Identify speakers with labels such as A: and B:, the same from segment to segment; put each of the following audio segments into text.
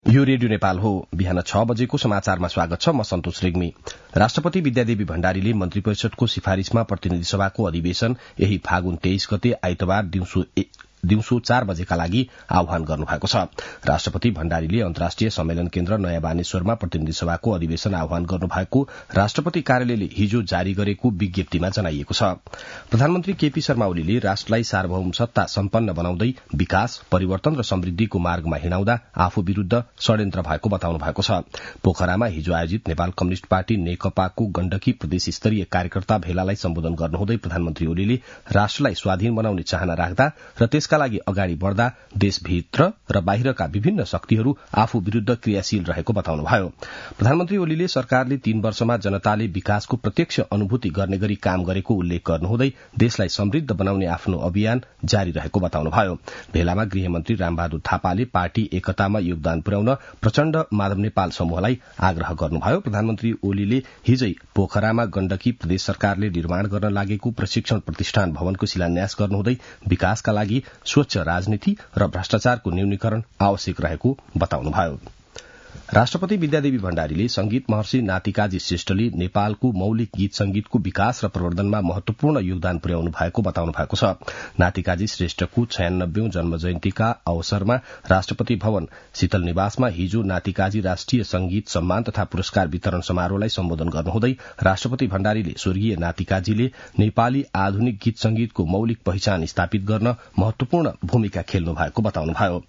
A: यो रेडियो नेपाल हो। बिहान 6 बजेको समाचारमा स्वागत छ। म सन्तोष रेग्मी। राष्ट्रपति विद्यादेवी भण्डारीले मन्त्री परिषदको सिफारिशमा प्रतिनिधि सभाको अधिवेशन यही फागुन 23 गते आइतबार दिउँसो 4 बजेका लागि आह्वान गर्नुभएको छ। राष्ट्रपति भण्डारीले अन्तर्राष्ट्रिय सम्मेलन केन्द्र नयाँ बानेश्वरमा प्रतिनिधि सभाको अधिवेशन आह्वान गर्नुभएको राष्ट्रपति कार्यालयले हिजो जारी गरेको विज्ञप्तिमा जनाइएको छ। प्रधानमन्त्री केपी शर्मा ओलीले राष्ट्रलाई सार्वभौम सत्ता सम्पन्न बनाउँदै विकास, परिवर्तन र समृद्धिको मार्गमा हिँडाउँदा आफू विरूद्ध षड्यन्त्र भएको बताउनु भएको छ। पोखरामा हिजो आयोजित नेपाल कम्युनिष्ट पार्टी नेकपाको गण्डकी प्रदेश स्तरीय कार्यकर्ता भेलालाई सम्बोधन गर्नुहुँदै प्रधानमन्त्री ओलीले राष्ट्रलाई स्वाधीन बनाउने चाहना राख्दा र त्यसका लागि अगाडि बढ़दा देशभित्र र बाहिरका विभिन्न शक्तिहरू आफू विरूद्ध क्रियाशील रहेको बताउनुभयो। प्रधानमन्त्री ओलीले सरकारले 3 वर्षमा जनताले विकासको प्रत्यक्ष अनुभूति गर्ने गरी काम गरेको उल्लेख गर्नुहुँदै देशलाई समृद्ध बनाउने आफ्नो अभियान जारी रहेको बताउनुभयो। भेलामा गृहमन्त्री रामबहादुर थापाले पार्टी एकतामा योगदान पुर्याउन प्रचण्ड माधव नेपाल समूहलाई आग्रह गर्नुभयो। प्रधानमन्त्री ओलीले हिजै पोखरामा गण्डकी प्रदेश सरकारले निर्माण गर्न लागेको प्रशिक्षण प्रतिष्ठान भवनको शिलान्यास गर्नुहुँदै विकासका लागि स्वच्छ राजनीति र भ्रष्टाचारको न्यूनीकरण आवश्यक रहेको बताउनुभयो। राष्ट्रपति विद्यादेवी भण्डारीले संगीत महर्षि नातिकाजी श्रेष्ठले नेपालको मौलिक गीत संगीतको विकास र प्रवर्धनमा महत्वपूर्ण योगदान पुर्याउनु भएको बताउनु भएको छ। नातिकाजी श्रेष्ठको 96औं जन्म जयन्तीका अवसरमा राष्ट्रपति भवन शीतल निवासमा हिजो नातिकाजी राष्ट्रिय संगीत सम्मान तथा पुरस्कार वितरण समारोहलाई सम्बोधन गर्नुहुँदै राष्ट्रपति भण्डारीले स्वर्गीय नातिकाजीले नेपाली आधुनिक गीत संगीतको मौलिक पहिचान स्थापित गर्न महत्वपूर्ण भूमिका खेल्नु भएको बताउनुभयो।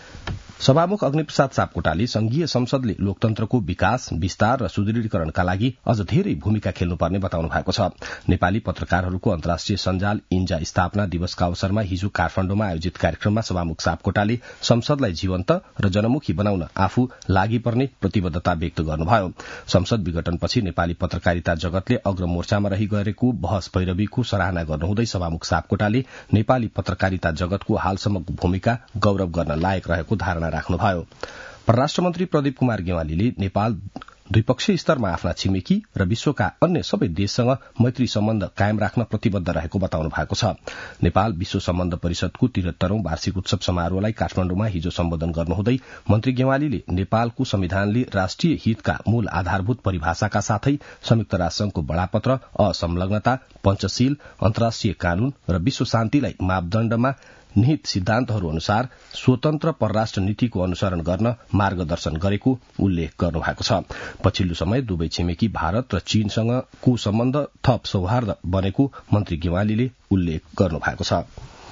A: सभामुख अग्निप्रसाद सापकोटाले संघीय संसदले लोकतन्त्रको विकास, विस्तार र सुदृढीकरणका लागि अझ धेरै भूमिका खेल्नुपर्ने बताउनु भएको छ। नेपाली पत्रकारहरूको अन्तर्राष्ट्रिय सञ्जाल इन्जा स्थापना दिवसका अवसरमा हिजो काठमाण्डुमा आयोजित कार्यक्रममा सभामुख सापकोटाले संसदलाई जीवन्त र जनमुखी बनाउन आफू लागि पर्ने प्रतिबद्धता व्यक्त गर्नुभयो। संसद विघटनपछि नेपाली पत्रकारिता जगतले अग्रमोर्चामा रही गरेको बहस पैरवीको सराहना गर्नुहुँदै सभामुख सापकोटाले नेपाली पत्रकारिता जगतको हालसम्मको भूमिका गौरव गर्न लायक रहेको धारणा राख्नुभयो। परराष्ट्र मन्त्री प्रदीप कुमार गेवालीले नेपाल द्विपक्षीय स्तरमा आफ्ना छिमेकी र विश्वका अन्य सबै देशसँग मैत्री सम्बन्ध कायम राख्न प्रतिबद्ध रहेको बताउनु भएको छ। नेपाल विश्व सम्बन्ध परिषदको 73औं वार्षिक उत्सव समारोहलाई काठमाण्डुमा हिजो सम्बोधन गर्नुहुँदै मन्त्री गेवालीले नेपालको संविधानले राष्ट्रिय हितका मूल आधारभूत परिभाषाका साथै संयुक्त राष्ट्रसंघको बडापत्र, असंलग्नता, पञ्चशील, अन्तर्राष्ट्रिय कानून र विश्व शान्तिलाई मापदण्डमा निहित सिद्धान्तहरू अनुसार स्वतन्त्र परराष्ट्र नीतिको अनुसरण गर्न मार्गदर्शन गरेको उल्लेख गर्नुभएको छ। पछिल्लो समय दुवै छिमेकी भारत र चीनसँगको सम्बन्ध थप सौहार्द बनेको मन्त्री गेवालीले उल्लेख गर्नुभएको छ।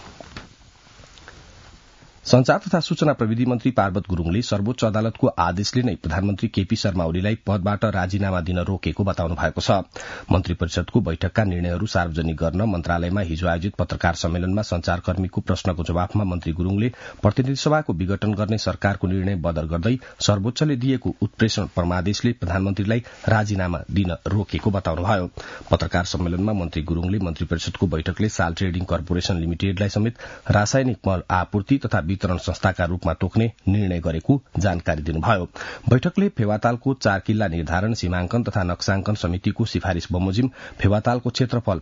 A: संचार तथा सूचना प्रविधि मन्त्री पार्वत गुरूङले सर्वोच्च अदालतको आदेशले नै प्रधानमन्त्री केपी शर्मा ओलीलाई पदबाट राजीनामा दिन रोकेको बताउनु भएको छ। मन्त्री परिषदको बैठकका निर्णयहरू सार्वजनिक गर्न मन्त्रालयमा हिजो आयोजित पत्रकार सम्मेलनमा संचारकर्मीको प्रश्नको जवाफमा मन्त्री गुरूङले प्रतिनिधि सभाको विघटन गर्ने सरकारको निर्णय बदर गर्दै सर्वोच्चले दिएको उत्प्रेषण परमादेशले प्रधानमन्त्रीलाई राजीनामा दिन रोकेको बताउनुभयो। पत्रकार सम्मेलनमा मन्त्री गुरूङले मन्त्री परिषदको बैठकले साल ट्रेडिङ कर्पोरेशन लिमिटेडलाई समेत रासायनिक मल आपूर्ति तथा वितरण संस्थाका रूपमा तोक्ने निर्णय गरेको जानकारी दिनुभयो। बैठकले फेवातालको 4 किल्ला निर्धारण, सीमाङ्कन तथा नक्साङ्कन समितिको सिफारिश बमोजिम फेवातालको क्षेत्रफल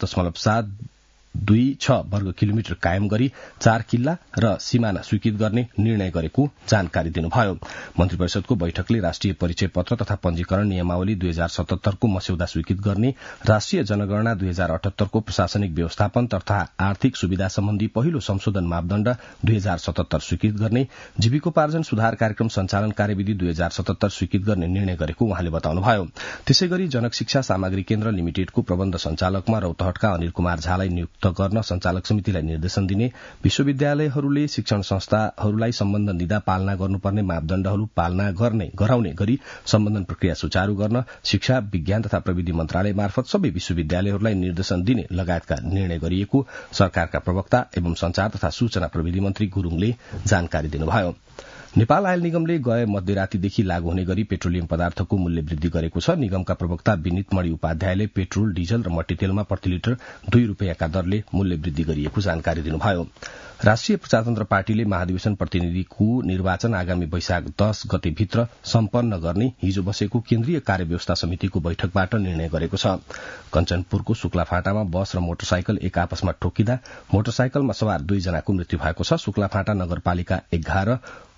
A: 5.726 वर्ग किलोमिटर कायम गरी 4 किल्ला र सीमाना स्वीकृत गर्ने निर्णय गरेको जानकारी दिनुभयो। मन्त्री परिषदको बैठकले राष्ट्रिय परिचय पत्र तथा पंजीकरण नियमावली 2077 को मस्यौदा स्वीकृत गर्ने, राष्ट्रिय जनगणना 2078 को प्रशासनिक व्यवस्थापन तथा आर्थिक सुविधा सम्बन्धी पहिलो संशोधन मापदण्ड 2077 स्वीकृत गर्ने, जीविकोपार्जन सुधार कार्यक्रम सञ्चालन कार्यविधि 2077 स्वीकृत गर्ने निर्णय गरेको उहाँले बताउनुभयो। त्यसैगरी जनक शिक्षा सामग्री केन्द्र लिमिटेडको प्रबन्ध सञ्चालकमा रौतहटका अनिल कुमार झालाई नियुक्त गर्न सञ्चालक समितिलाई निर्देशन दिने, विश्वविद्यालयहरूले शिक्षण संस्थाहरूलाई सम्बन्ध निदा पालना गर्नुपर्ने मापदण्डहरू पालना गराउने गरी सम्बन्धन प्रक्रिया सुचारू गर्न शिक्षा, विज्ञान तथा प्रविधि मन्त्रालय मार्फत सबै विश्वविद्यालयहरूलाई निर्देशन दिने लगायतका निर्णय गरिएको सरकारका प्रवक्ता एवं संचार तथा सूचना प्रविधि मन्त्री गुरूङले जानकारी दिनुभयो। नेपाल आयल निगमले गए मध्यरातीदेखि लागू हुने गरी पेट्रोलियम पदार्थको मूल्य वृद्धि गरेको छ। निगमका प्रवक्ता विनित मणि उपाध्यायले पेट्रोल, डिजल र मट्टीतेलमा प्रति लिटर 2 रूपियाँका दरले मूल्य वृद्धि गरिएको जानकारी दिनुभयो। राष्ट्रिय प्रजातन्त्र पार्टीले महाधिवेशन प्रतिनिधिको निर्वाचन आगामी वैशाख 10 गतेभित्र सम्पन्न गर्ने हिजो बसेको केन्द्रीय कार्यव्यवस्था समितिको बैठकबाट निर्णय गरेको छ। कञ्चनपुरको शुक्लाफाँटामा बस र मोटरसाइकल एक आपसमा ठोकिँदा मोटरसाइकलमा सवार 2 जनाको मृत्यु भएको छ। शुक्लाफाँटा नगरपालिका 11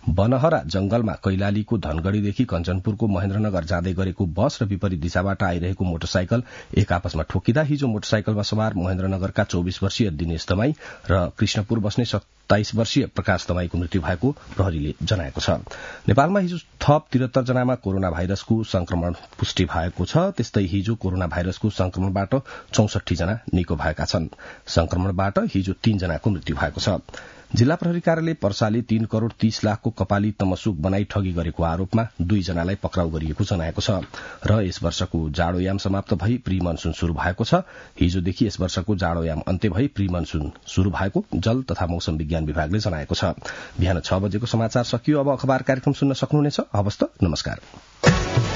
A: बनहरा जंगलमा कैलालीको धनगढ़ीदेखि कञ्चनपुरको महेन्द्रनगर जाँदै गरेको बस र विपरीत दिशाबाट आइरहेको मोटरसाइकल एक आपसमा ठोकिँदा हिजो मोटरसाइकलमा सवार महेन्द्रनगरका 24 वर्षीय दिनेश दमाई र कृष्णपुर बस्ने 27 वर्षीय प्रकाश दमाईको मृत्यु भएको प्रहरीले जनाएको छ। नेपालमा हिजो थप 73 जनामा कोरोना भाइरसको संक्रमण पुष्टि भएको छ। त्यस्तै हिजो कोरोना भाइरसको संक्रमणबाट 64 जना निको भएका छन्। संक्रमणबाट हिजो 3 जनाको मृत्यु भएको छ। जिल्ला प्रहरी कार्यालय पर्साले 3 करोड़ 30 लाखको कपाली तमसुक बनाई ठगी गरेको आरोपमा 2 जनालाई पक्राउ गरिएको जनाएको छ। र यस वर्षको जाडोयाम समाप्त भई प्री मनसून शुरू भएको छ। हिजोदेखि यस वर्षको जाडोयाम अन्त्य भई प्री मनसून शुरू भएको जल तथा मौसम विज्ञान विभागले जनाएको छ। बिहान 6 बजेको समाचार सकियो। अब अखबार कार्यक्रम सुन्न सक्नुहुनेछ। हवस् त, नमस्कार।